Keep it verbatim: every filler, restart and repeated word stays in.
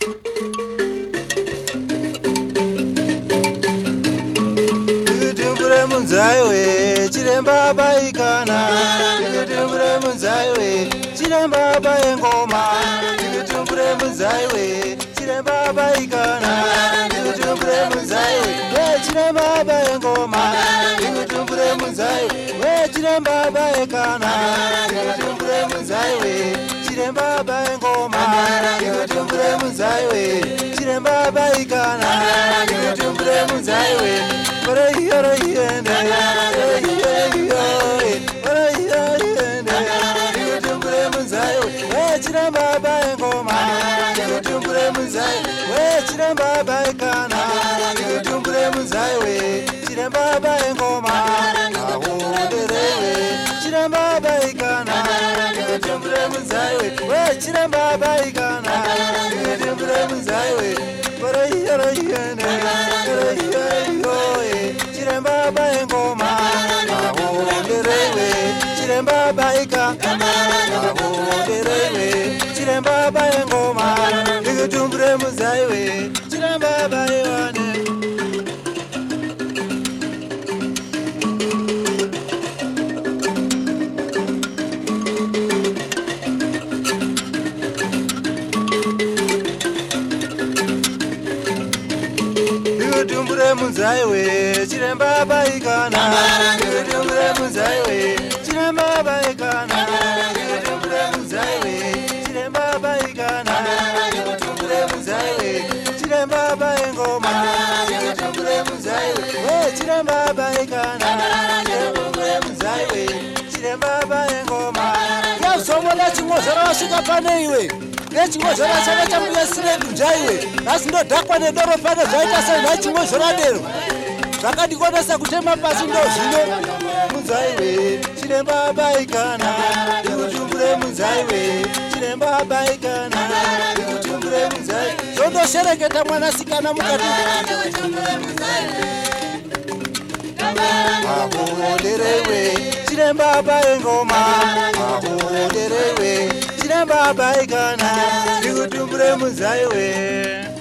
Ndikutumbure munzaiwe chiremba baikana. Ndikutumbure munzaiwe chiremba baengoma. Ndikutumbure munzaiwe chiremba baikana. Ndikutumbure munzaiwe we chiremba baengoma. Ndikutumbure munzaiwe chiremba baikana. Ndikutumbure munzaiwe chiremba baengoma. Ndikutumbure munzaiwe chiremba baikana. Ndikutumbure munzaiwe para yara yende para yende ndikutumbure munzaiwe we chiremba baengoma. Ndikutumbure munzaiwe we chiremba baikana. Ndikutumbure munzaiwe chiremba baengoma. Ahonderewe chiremba baikana. Ndikutumbure munzaiwe we chiremba baikana. Ndikutumbure munzaiwe para yara yende para yende chiremba baengoma. Ahonderewe chiremba baika. Ahonderewe chiremba baengoma. Ndikutumbure munzaiwe chiremba baikana. Ndikutumbure munzaiwe chiremba baikana. Ndikutumbure munzaiwe chiremba baikana. Ndikutumbure munzaiwe chiremba baikana. Ndikutumbure munzaiwe chiremba baengoma. Ndikutumbure munzaiwe we chiremba baikana. Ndikutumbure munzaiwe chiremba baengoma. Yasomola chingozara wasvika pane iwe. Nechingozara chaka chambuya siredu njaiwe. Asi ndodhakwa nedoro pano zvaita sei nachingozara dero. Zvakadikonesa kutema pasi ndo zvino. Munzaiwe chiremba baikana. Ndikutumbure munzaiwe chiremba baikana. Ndikutumbure munzaiwe zvondoshereketa mwanasikana mukati. Ahonderewe chiremba baengoma. Ahonderewe chiremba baikana. Ndikutumbure munzaiwe.